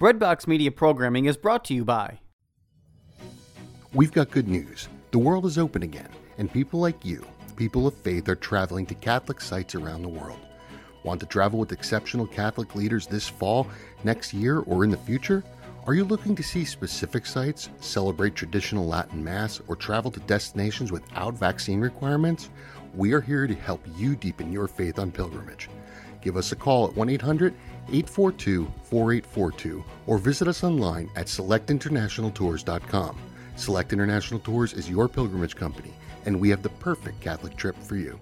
Breadbox Media programming is brought to you by... We've got good news. The world is open again, and people like you, people of faith, are traveling to Catholic sites around the world. Want to travel with exceptional Catholic leaders this fall, next year, or in the future? Are you looking to see specific sites, celebrate traditional Latin Mass, or travel to destinations without vaccine requirements? We are here to help you deepen your faith on pilgrimage. Give us a call at 1-800-842-4842 or visit us online at selectinternationaltours.com. Select International Tours is your pilgrimage company, and we have the perfect Catholic trip for you.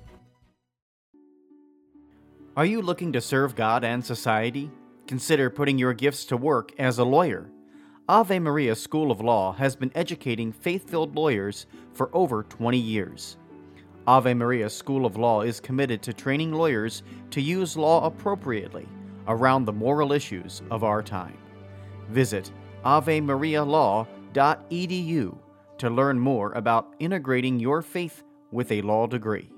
Are you looking to serve God and society? Consider putting your gifts to work as a lawyer. Ave Maria School of Law has been educating faith-filled lawyers for over 20 years. Ave Maria School of Law is committed to training lawyers to use law appropriately around the moral issues of our time. Visit avemarialaw.edu to learn more about integrating your faith with a law degree.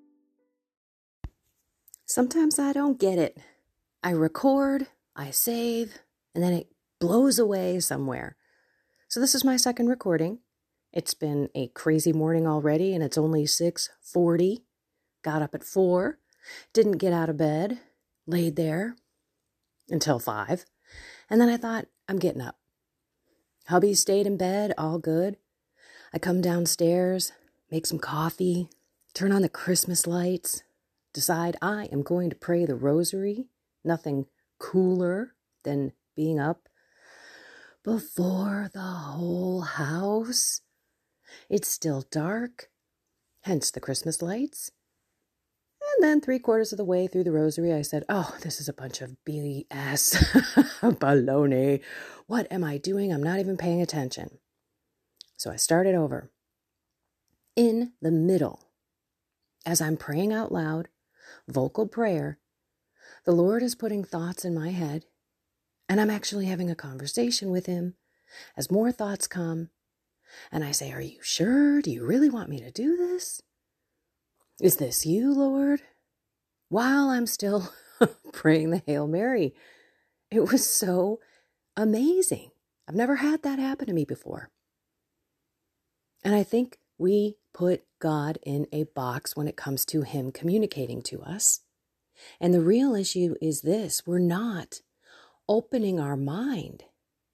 Sometimes I don't get it. I record, I save, and then it blows away somewhere. So this is my second recording. It's been a crazy morning already, and it's only 6:40. Got up at 4, didn't get out of bed, laid there until 5, and then I thought, I'm getting up. Hubby stayed in bed, all good. I come downstairs, make some coffee, turn on the Christmas lights, decide I am going to pray the rosary. Nothing cooler than being up before the whole house. It's still dark, hence the Christmas lights. And then 3/4 of the way through the rosary, I said, oh, this is a bunch of BS, baloney. What am I doing? I'm not even paying attention. So I started over. In the middle, as I'm praying out loud, vocal prayer, the Lord is putting thoughts in my head, and I'm actually having a conversation with him as more thoughts come. And I say, are you sure? Do you really want me to do this? Is this you, Lord? While I'm still praying the Hail Mary. It was so amazing. I've never had that happen to me before. And I think we put God in a box when it comes to him communicating to us. And the real issue is this: we're not opening our mind.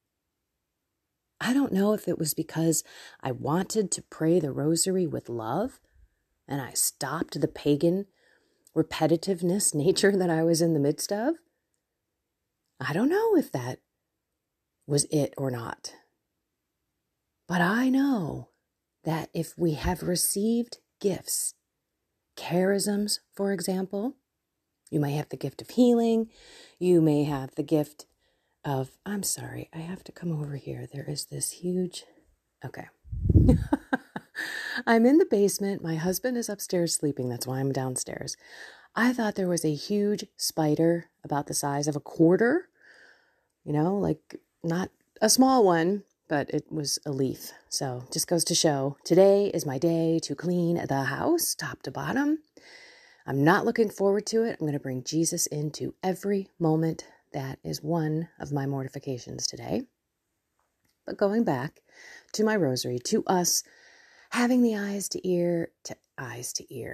I don't know if it was because I wanted to pray the rosary with love and I stopped the pagan repetitiveness nature that I was in the midst of. I don't know if that was it or not. But I know that if we have received gifts, charisms, for example, you may have the gift of healing, you may have the gift of, I'm sorry, I have to come over here. There is this huge, okay. I'm in the basement. My husband is upstairs sleeping. That's why I'm downstairs. I thought there was a huge spider about the size of a quarter, like not a small one, but it was a leaf. So just goes to show, today is my day to clean the house, top to bottom. I'm not looking forward to it. I'm going to bring Jesus into every moment. That is one of my mortifications today. But going back to my rosary, to us having the eyes to ear, the eyes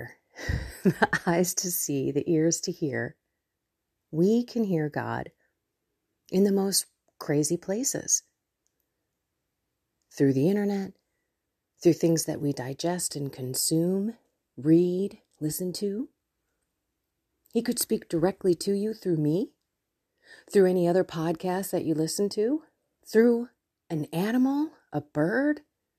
to see, the ears to hear, we can hear God in the most crazy places. Through the internet, through things that we digest and consume, read, listen to. He could speak directly to you through me, through any other podcast that you listen to, through an animal, a bird.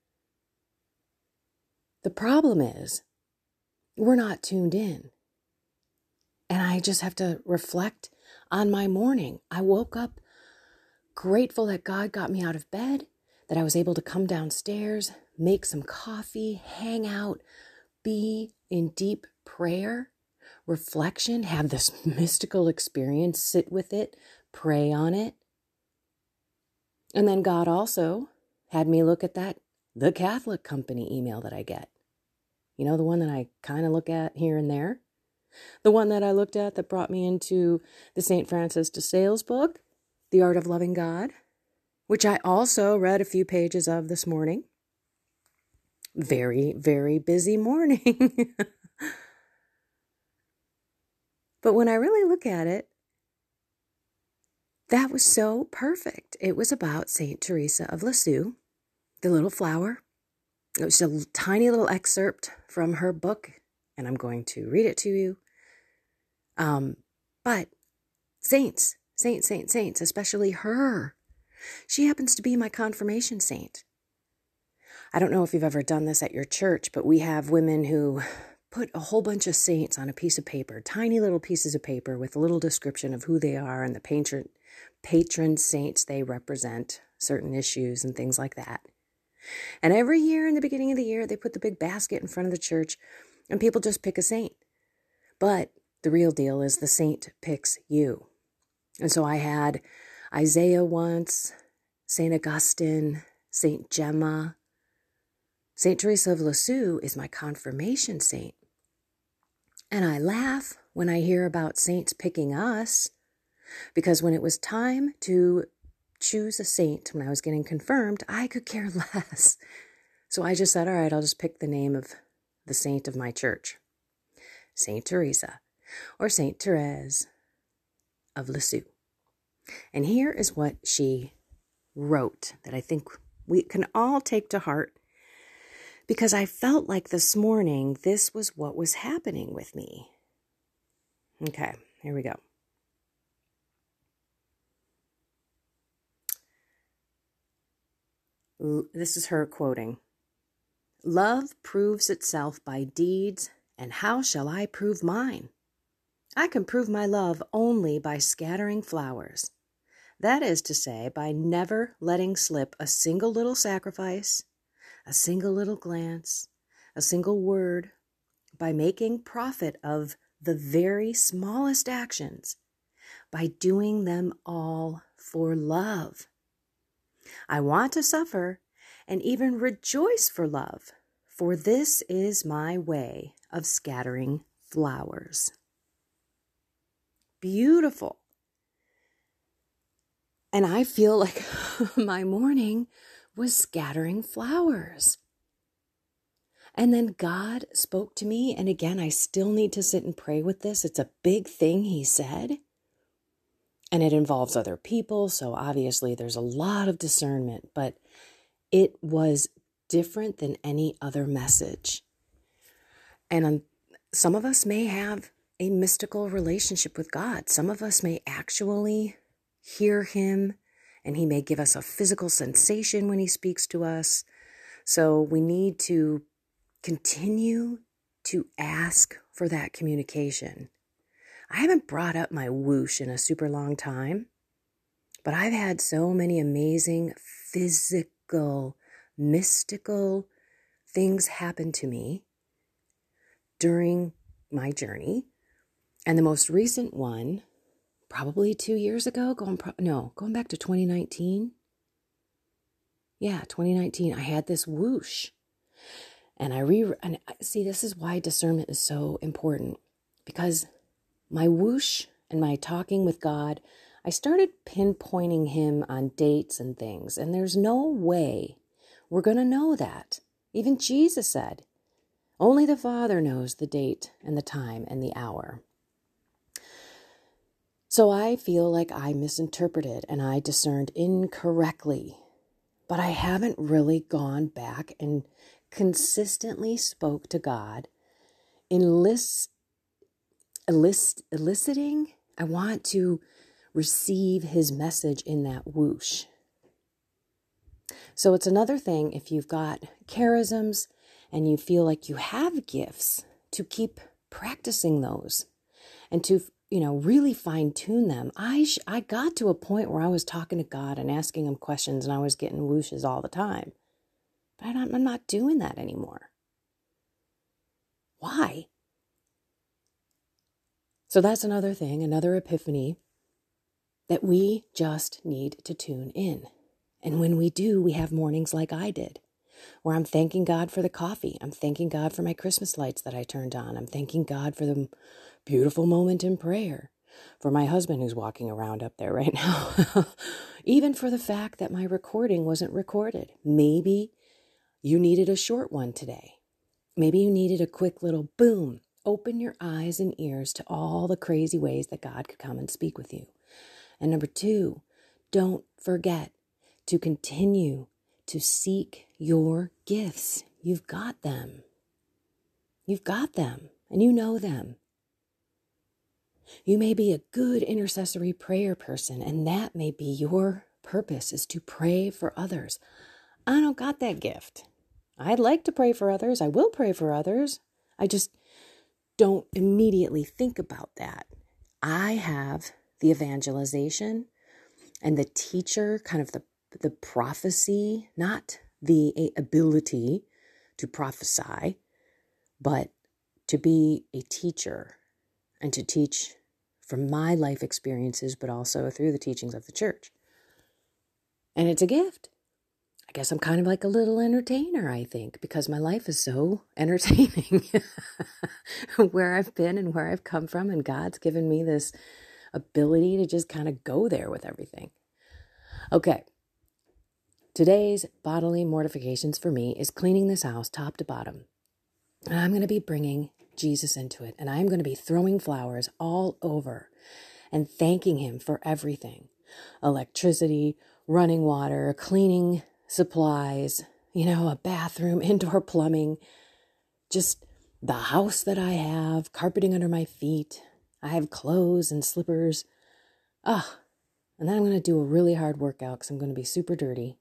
The problem is, we're not tuned in. And I just have to reflect on my morning. I woke up grateful that God got me out of bed, that I was able to come downstairs, make some coffee, hang out, be in deep prayer, reflection, have this mystical experience, sit with it, pray on it. And then God also had me look at the Catholic Company email that I get. The one that I kind of look at here and there. The one that I looked at that brought me into the St. Francis de Sales book, The Art of Loving God. which I also read a few pages of this morning. Very, very busy morning. But when I really look at it, that was so perfect. It was about Saint Teresa of Lisieux, the little flower. It was a tiny little excerpt from her book, and I'm going to read it to you. But saints, especially her. She happens to be my confirmation saint. I don't know if you've ever done this at your church, but we have women who put a whole bunch of saints on a piece of paper, tiny little pieces of paper with a little description of who they are and the patron saints they represent, certain issues and things like that. And every year in the beginning of the year, they put the big basket in front of the church and people just pick a saint. But the real deal is the saint picks you. And so I had Isaiah once, St. Augustine, St. Gemma. St. Teresa of Lisieux is my confirmation saint. And I laugh when I hear about saints picking us, because when it was time to choose a saint, when I was getting confirmed, I could care less. So I just said, all right, I'll just pick the name of the saint of my church, St. Teresa, or St. Therese of Lisieux. And here is what she wrote that I think we can all take to heart, because I felt like this morning this was what was happening with me. Okay, here we go. This is her quoting. Love proves itself by deeds, and how shall I prove mine? I can prove my love only by scattering flowers. That is to say, by never letting slip a single little sacrifice, a single little glance, a single word, by making profit of the very smallest actions, by doing them all for love. I want to suffer and even rejoice for love, for this is my way of scattering flowers. Beautiful. And I feel like my morning was scattering flowers. And then God spoke to me. And again, I still need to sit and pray with this. It's a big thing he said. And it involves other people. So obviously there's a lot of discernment. But it was different than any other message. And some of us may have a mystical relationship with God. Some of us may actually hear him, and he may give us a physical sensation when he speaks to us. So we need to continue to ask for that communication. I haven't brought up my whoosh in a super long time, but I've had so many amazing physical, mystical things happen to me during my journey. And the most recent one, probably 2 years ago, going back to 2019. Yeah, 2019, I had this whoosh. And see, this is why discernment is so important. Because my whoosh and my talking with God, I started pinpointing him on dates and things. And there's no way we're going to know that. Even Jesus said, only the Father knows the date and the time and the hour. So I feel like I misinterpreted and I discerned incorrectly, but I haven't really gone back and consistently spoke to God, eliciting. I want to receive his message in that whoosh. So it's another thing if you've got charisms and you feel like you have gifts, to keep practicing those and to really fine-tune them. I got to a point where I was talking to God and asking him questions and I was getting whooshes all the time. But I'm not doing that anymore. Why? So that's another thing, another epiphany, that we just need to tune in. And when we do, we have mornings like I did, where I'm thanking God for the coffee. I'm thanking God for my Christmas lights that I turned on. I'm thanking God for the beautiful moment in prayer. for my husband who's walking around up there right now, even for the fact that my recording wasn't recorded. Maybe you needed a short one today. Maybe you needed a quick little boom. Open your eyes and ears to all the crazy ways that God could come and speak with you. And number 2, don't forget to continue to seek your gifts. You've got them. You've got them, and you know them. You may be a good intercessory prayer person, and that may be your purpose, is to pray for others. I don't got that gift. I'd like to pray for others. I will pray for others. I just don't immediately think about that. I have the evangelization and the teacher, kind of the prophecy, not the ability to prophesy, but to be a teacher and to teach from my life experiences, but also through the teachings of the church. And it's a gift. I guess I'm kind of like a little entertainer, I think, because my life is so entertaining where I've been and where I've come from. And God's given me this ability to just kind of go there with everything. Okay. Today's bodily mortifications for me is cleaning this house top to bottom. And I'm going to be bringing Jesus into it. And I'm going to be throwing flowers all over and thanking him for everything. Electricity, running water, cleaning supplies, a bathroom, indoor plumbing, just the house that I have, carpeting under my feet. I have clothes and slippers. And then I'm going to do a really hard workout because I'm going to be super dirty.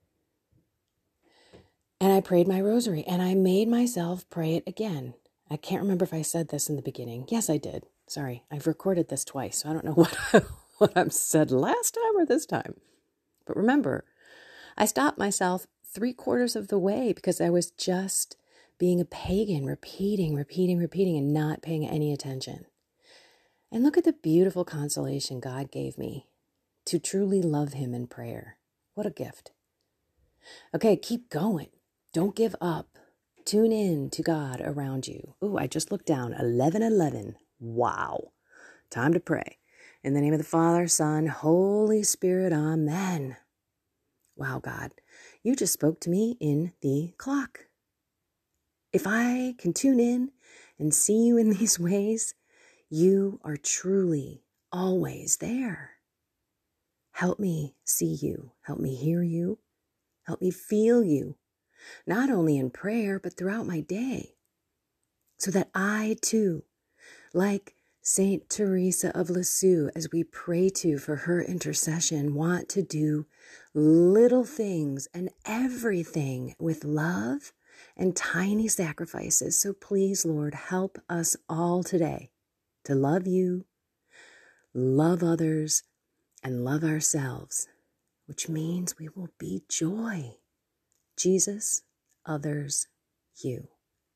And I prayed my rosary, and I made myself pray it again. I can't remember if I said this in the beginning. Yes, I did. Sorry, I've recorded this twice, so I don't know what I've said last time or this time. But remember, I stopped myself 3/4 of the way because I was just being a pagan, repeating, and not paying any attention. And look at the beautiful consolation God gave me to truly love him in prayer. What a gift. Okay, keep going. Don't give up. Tune in to God around you. Ooh, I just looked down. 11:11. Wow. Time to pray. In the name of the Father, Son, Holy Spirit, Amen. Wow, God, you just spoke to me in the clock. If I can tune in and see you in these ways, you are truly always there. Help me see you. Help me hear you. Help me feel you, not only in prayer, but throughout my day, so that I too, like Saint Teresa of Lisieux, as we pray to for her intercession, want to do little things and everything with love and tiny sacrifices. So please, Lord, help us all today to love you, love others, and love ourselves, which means we will be joy. Jesus, others, you.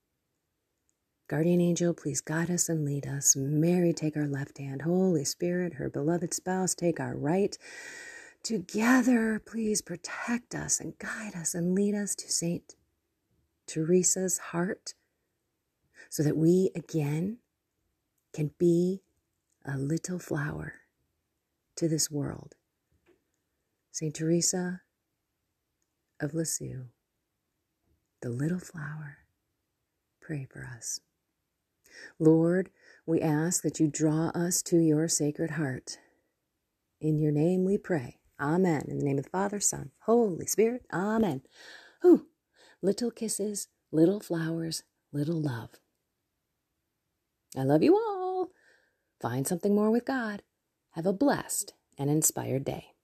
Guardian angel, please guide us and lead us. Mary, take our left hand. Holy Spirit, her beloved spouse, take our right. Together, please protect us and guide us and lead us to Saint Teresa's heart so that we again can be a little flower to this world. Saint Teresa of Lisieux, the little flower, pray for us. Lord, we ask that you draw us to your sacred heart. In your name we pray. Amen. In the name of the Father, Son, Holy Spirit. Amen. Whew. Little kisses, little flowers, little love. I love you all. Find something more with God. Have a blessed and inspired day.